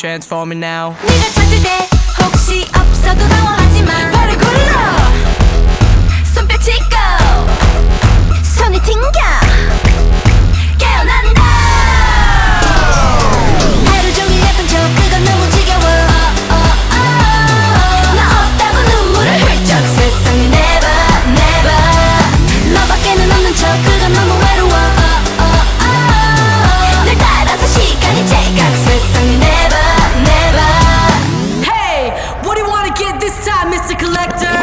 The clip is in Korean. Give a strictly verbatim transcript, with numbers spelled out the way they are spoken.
transforming now. 네가 찾을 때 혹시 없어도 당황하지 마. 발을 굴러 손뼉 치고 손을 튕겨 깨어난다. 하루 종일 예쁜 척 그건 너무 지겨워. oh, oh, oh. 나 없다고 눈물을 훌쩍 세상에 never never 너밖에는 없는 척 그건 너무 외로워. oh, oh, oh. 널 따라서 시간이 제각 세상에 never never. Hey, what do you wanna get this time, Mister Collector?